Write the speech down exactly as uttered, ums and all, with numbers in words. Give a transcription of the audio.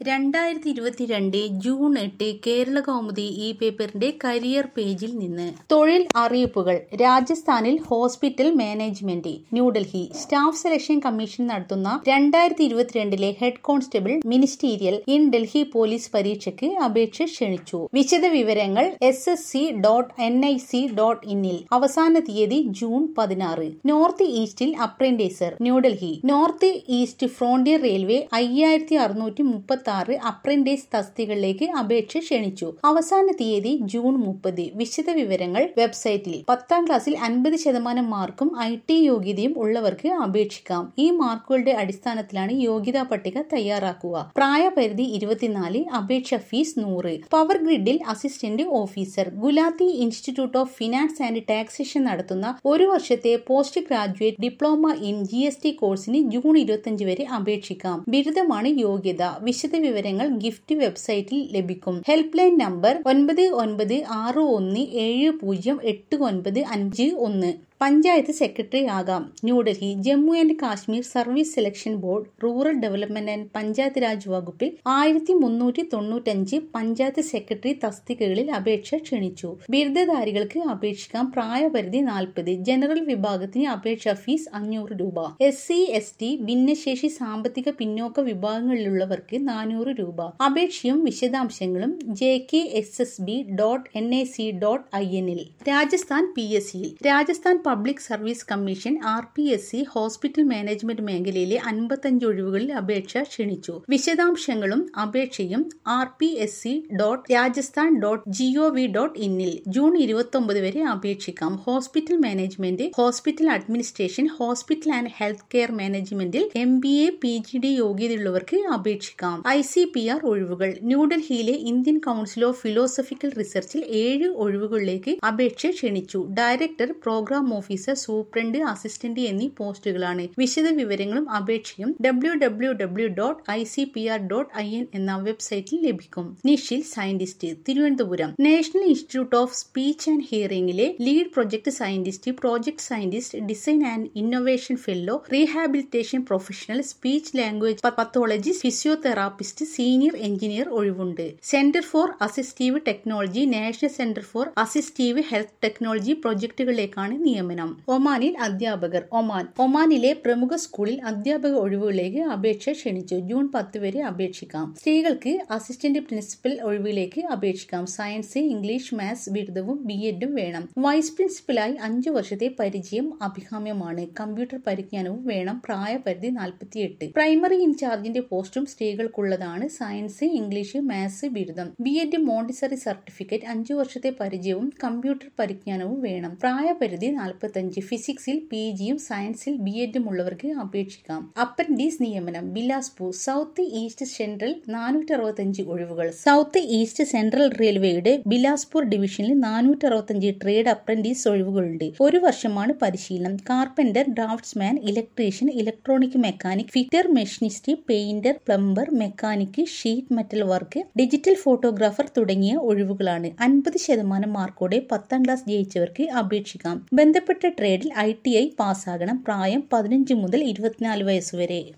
രണ്ടായിരത്തി ഇരുപത്തിരണ്ട് ജൂൺ എട്ട് കേരള കൗമുദി ഈ പേപ്പറിന്റെ കരിയർ പേജിൽ നിന്ന് തൊഴിൽ അറിയിപ്പുകൾ. രാജസ്ഥാനിൽ hospital management. New Delhi staff selection commission നടത്തുന്ന രണ്ടായിരത്തി ഇരുപത്തിരണ്ടിലെ head constable ministerial in Delhi police പരീക്ഷയ്ക്ക് അപേക്ഷ ക്ഷണിച്ചു. വിശദവിവരങ്ങൾ S S C dot N I C dot ഇന്നിൽ. അവസാന തീയതി ജൂൺ പതിനാറ്. നോർത്ത് ഈസ്റ്റിൽ അപ്രന്റീസർ. New Delhi north east frontier railway അയ്യായിരത്തി അറുന്നൂറ്റി മുപ്പത്തി ആറ് അപ്രന്റീസ് തസ്തികകളിലേക്ക് അപേക്ഷ ക്ഷണിച്ചു. അവസാന തീയതി ജൂൺ മുപ്പത്. വിശദവിവരങ്ങൾ വെബ്സൈറ്റിൽ. പത്താം ക്ലാസ്സിൽ അൻപത് ശതമാനം മാർക്കും ഐ ടി യോഗ്യതയും ഉള്ളവർക്ക് അപേക്ഷിക്കാം. ഈ മാർക്കുകളുടെ അടിസ്ഥാനത്തിലാണ് യോഗ്യതാ പട്ടിക തയ്യാറാക്കുക. പ്രായപരിധി ഇരുപത്തിനാല്. അപേക്ഷ ഫീസ് നൂറ്. പവർ ഗ്രിഡിൽ assistant officer. Gulati institute of finance and taxation നടത്തുന്ന ഒരു വർഷത്തെ post graduate diploma in G S T കോഴ്സിന് ജൂൺ ഇരുപത്തിയഞ്ച് വരെ അപേക്ഷിക്കാം. ബിരുദമാണ് യോഗ്യത. വിശദവിവരങ്ങൾ ഗിഫ്റ്റ് വെബ്സൈറ്റിൽ ലഭിക്കും. ഹെൽപ്പ് ലൈൻ നമ്പർ ഒൻപത് ഒൻപത് ആറ് ഒന്ന് ഏഴ് പൂജ്യം എട്ട് ഒൻപത് അഞ്ച് ഒന്ന്. പഞ്ചായത്ത് സെക്രട്ടറി ആകാം. New Delhi Jammu and Kashmir service selection board rural development and panchayat raj വകുപ്പിൽ ആയിരത്തി മുന്നൂറ്റി തൊണ്ണൂറ്റഞ്ച് പഞ്ചായത്ത് സെക്രട്ടറി തസ്തികകളിൽ അപേക്ഷ ക്ഷണിച്ചു. ബിരുദധാരികൾക്ക് അപേക്ഷിക്കാം. പ്രായപരിധി നാൽപ്പത്. ജനറൽ വിഭാഗത്തിന് അപേക്ഷാ ഫീസ് അഞ്ഞൂറ് രൂപ. എസ് സി എസ് ടി ഭിന്നശേഷി സാമ്പത്തിക പിന്നോക്ക വിഭാഗങ്ങളിലുള്ളവർക്ക് നാനൂറ് രൂപ. അപേക്ഷയും വിശദാംശങ്ങളും J K S S B dot N I C dot I എന്നിൽ. രാജസ്ഥാൻ പി എസ് സിയിൽ. Rajasthan public service commission R P S C hospital management മേഖലയിലെ അൻപത്തഞ്ച് ഒഴിവുകളിൽ അപേക്ഷ ക്ഷണിച്ചു. വിശദാംശങ്ങളും അപേക്ഷയും R P S C dot Rajasthan dot G O V dot ഇന്നിൽ. ജൂൺ ഇരുപത്തി ഒമ്പത് വരെ അപേക്ഷിക്കാം. Hospital management, hospital administration, hospital and health care മാനേജ്മെന്റിൽ M B A P G D യോഗ്യതയുള്ളവർക്ക് അപേക്ഷിക്കാം. ഐ സി പി ആർ ഒഴിവുകൾ. ന്യൂഡൽഹിയിലെ ഇന്ത്യൻ കൗൺസിൽ ഓഫ് ഫിലോസഫിക്കൽ റിസർച്ചിൽ ഏഴ് ഒഴിവുകളിലേക്ക് അപേക്ഷ ക്ഷണിച്ചു. Director, program officer, superintendent, assistant എന്നീ പോസ്റ്റുകളാണ്. വിശദ വിവരങ്ങളും അപേക്ഷയും W W W dot I C P R dot I N എന്ന വെബ്സൈറ്റിൽ ലഭിക്കും. നിഷിൽ scientist. Thiruvananthapuram national institute of speech and ഹിയറിംഗിലെ lead project scientist, project scientist, design and innovation fellow, rehabilitation professional, speech language pathologist, physiotherapist, senior engineer ഒഴിവുണ്ട്. Centre for assistive technology, national centre for assistive health technology പ്രൊജക്ടുകളിലേക്കാണ് നിയമനം. ഒമാനിൽ അധ്യാപകർ. Oman ഒമാനിലെ പ്രമുഖ സ്കൂളിൽ അധ്യാപക ഒഴിവുകളിലേക്ക് അപേക്ഷ ക്ഷണിച്ചു. ജൂൺ പത്ത് വരെ അപേക്ഷിക്കാം. സ്ത്രീകൾക്ക് അസിസ്റ്റന്റ് പ്രിൻസിപ്പൽ ഒഴിവിലേക്ക് അപേക്ഷിക്കാം. സയൻസ്, ഇംഗ്ലീഷ്, മാത്സ് ബിരുദവും ബി എഡും വേണം. വൈസ് പ്രിൻസിപ്പലായി അഞ്ചു വർഷത്തെ പരിചയം അഭികാമ്യമാണ്. കമ്പ്യൂട്ടർ പരിജ്ഞാനവും വേണം. പ്രായപരിധി നാൽപ്പത്തിയെട്ട്. പ്രൈമറി ഇൻചാർജിന്റെ പോസ്റ്റും സ്ത്രീകൾക്കുള്ളതാണ്. സയൻസ്, ഇംഗ്ലീഷ്, മാത്സ് ബിരുദം. B Ed Montessori certificate. അഞ്ചു വർഷത്തെ പരിചയവും കമ്പ്യൂട്ടർ പരിജ്ഞാനവും വേണം. പ്രായപരിധി നാൽപ്പത്തഞ്ച്. ഫിസിക്സിൽ പി ജിയും സയൻസിൽ ബി എഡും ഉള്ളവർക്ക് അപേക്ഷിക്കാം. അപ്രന്റീസ് നിയമനം. ബിലാസ്പൂർ സൗത്ത് ഈസ്റ്റ് സെൻട്രൽ നാനൂറ്റി അറുപത്തഞ്ച് ഒഴിവുകൾ. സൗത്ത് ഈസ്റ്റ് സെൻട്രൽ റെയിൽവേയുടെ ബിലാസ്പൂർ ഡിവിഷനിൽ നാനൂറ്റി അറുപത്തഞ്ച് ട്രേഡ് അപ്രന്റീസ് ഒഴിവുകളുണ്ട്. ഒരു വർഷമാണ് പരിശീലനം. Carpenter, draughtsman, electrician, electronic mechanic, fitter, machinist, painter, plumber, mechanic, sheet metal work, digital photographer തുടങ്ങിയ ഒഴിവുകളാണ്. അൻപത് ശതമാനം മാർക്കോടെ പത്താം ക്ലാസ് ജയിച്ചവർക്ക് അപേക്ഷിക്കാം. ബന്ധപ്പെട്ട ട്രേഡിൽ ഐ ടി ഐ പാസ്സാകണം. പ്രായം പതിനഞ്ച് മുതൽ ഇരുപത്തിനാല് വയസ്സ് വരെ.